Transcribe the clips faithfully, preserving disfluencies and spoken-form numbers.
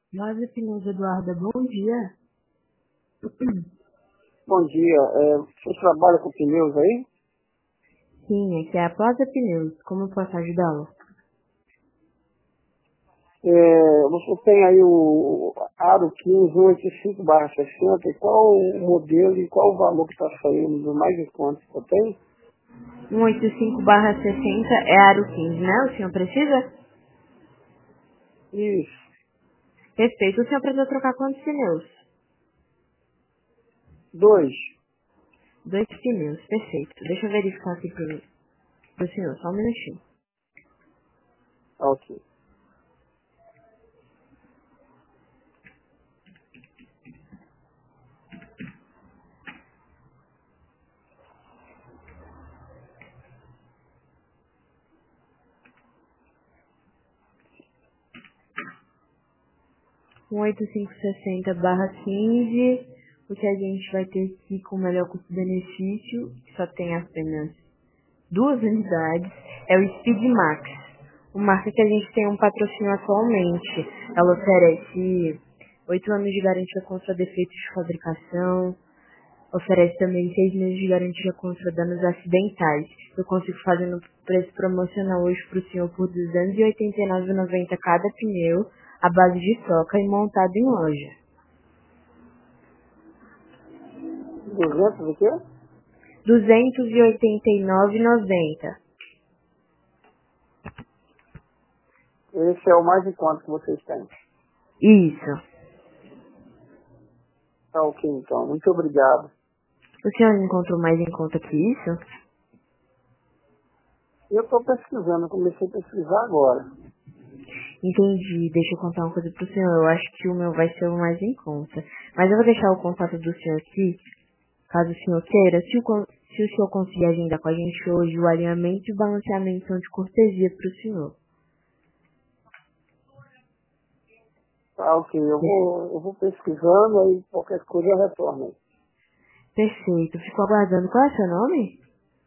Nós, Pneus Eduarda, bom dia. Bom dia. É, você trabalha com pneus aí? Sim, aqui é a Plaza Pneus. Como eu posso ajudá-lo? É, você tem aí o Aro quinze cento e oitenta e cinco barra sessenta. Qual o modelo e qual o valor que está saindo do mais em conta que você tem? cento e oitenta e cinco barra sessenta é Aro quinze, né? O senhor precisa? Isso. Perfeito. O senhor precisa trocar quantos pneus? Dois. Dois pneus. Perfeito. Deixa eu verificar aqui pro, pro senhor. Só um minutinho. Ok. cento e oitenta e cinco sessenta barra quinze. O que a gente vai ter aqui com o melhor custo-benefício, que só tem apenas duas unidades, é o Speed Max. Uma marca que a gente tem um patrocínio atualmente. Ela oferece oito anos de garantia contra defeitos de fabricação, oferece também seis meses de garantia contra danos acidentais. Eu consigo fazer no preço promocional hoje para o senhor por duzentos e oitenta e nove reais e noventa centavos cada pneu, à base de troca e montado em loja. Duzentos o quê? duzentos e oitenta e nove reais e noventa centavos. Esse é o mais em conta que vocês têm. Isso. Tá ok, então. Muito obrigado. O senhor encontrou mais em conta que isso? Eu estou pesquisando. Eu comecei a pesquisar agora. Entendi. Deixa eu contar uma coisa pro senhor. Eu acho que o meu vai ser o mais em conta. Mas eu vou deixar o contato do senhor aqui, caso o senhor queira. Se o, con- se o senhor conseguir agendar com a gente hoje, o alinhamento e o balanceamento são de cortesia pro senhor. Tá ok. Eu vou, eu vou pesquisando, aí qualquer coisa eu retorno aí. Perfeito. Fico aguardando. Qual é o seu nome?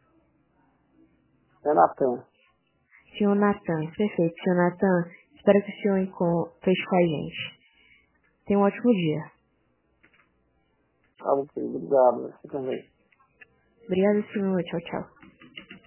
É Natan. Senhor Natan. Perfeito, senhor Natan. Espero que o senhor encon- feche com a gente. Tenha um ótimo dia. Tá ok. Obrigado. Você também. Obrigada, senhor. Tchau, tchau.